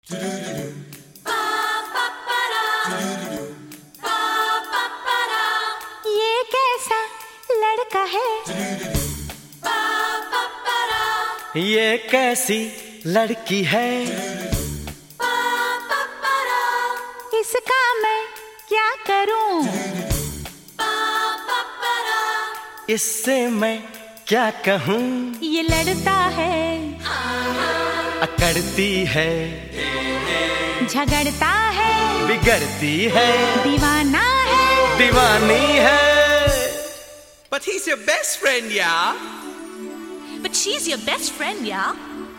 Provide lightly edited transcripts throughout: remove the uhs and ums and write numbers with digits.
ये कैसा लड़का है, ये कैसी लड़की है, इसका मैं क्या करूं, इससे मैं क्या कहूँ। ये लड़ता है, अकड़ती है, झगड़ता है, बिगड़ती है, दीवाना है, दीवानी है। But he's your best friend, yeah? But she's your best friend, yeah?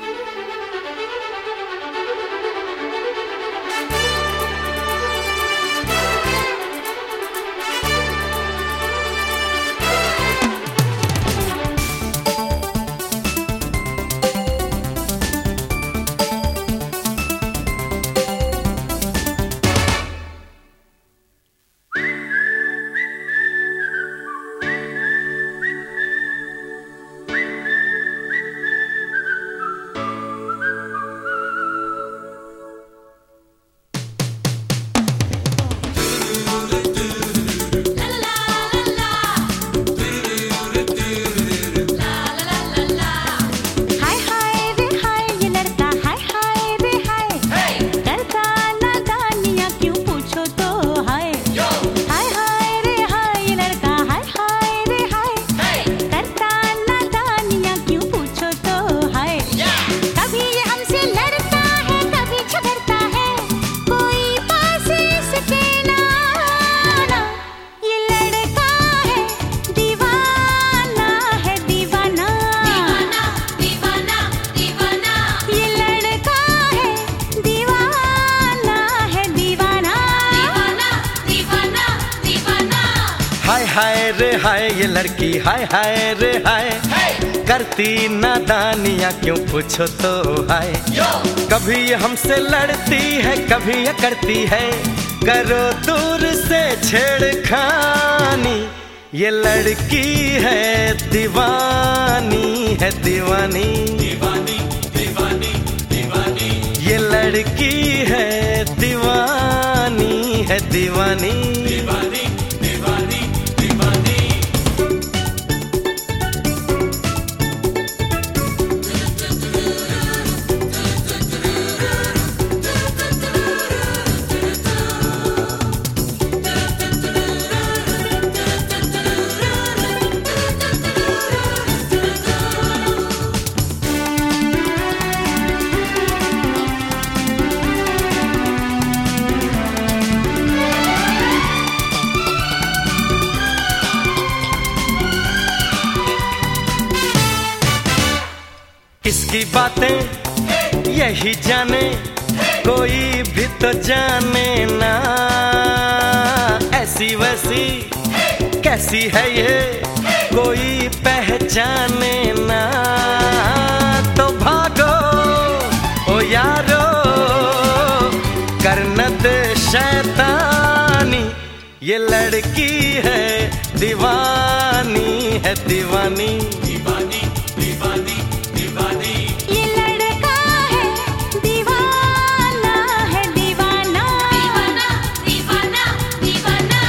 हाय हाय रे हाय ये लड़की, हाय हाय रे हाय, करती नादानियाँ क्यों पूछो तो हाय। कभी ये हमसे लड़ती है, कभी ये करती है, करो दूर से छेड़खानी। ये लड़की है दीवानी, है दीवानी, दीवानी दीवानी दीवानी। ये लड़की है दीवानी, है दीवानी, दीवानी दीवानी दीवानी। किसकी बातें यही जाने, कोई भी तो जाने ना। ऐसी वैसी कैसी है ये, कोई पहचाने ना। तो भागो ओ यारो, करना दे शैतानी। ये लड़की है दीवानी, है दीवानी, दीवानी दीवानी दीवानी। ये लड़का है दीवाना, है दीवाना, दीवाना दीवाना दीवाना।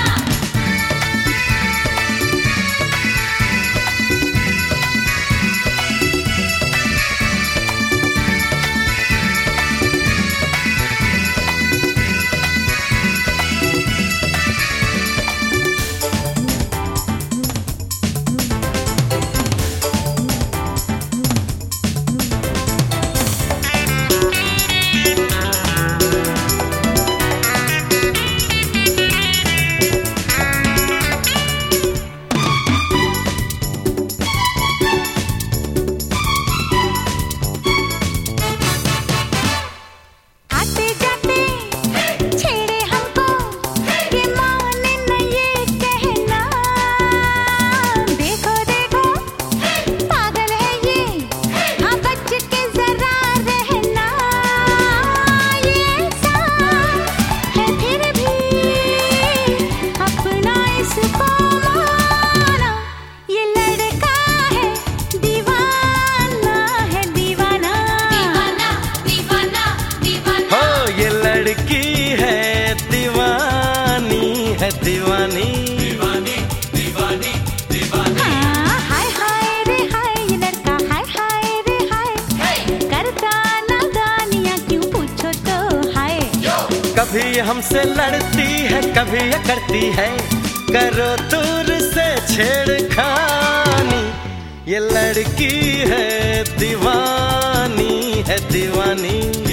कभी ये हमसे लड़ती है, कभी ये करती है करो दूर से छेड़खानी। ये लड़की है दीवानी, है दीवानी।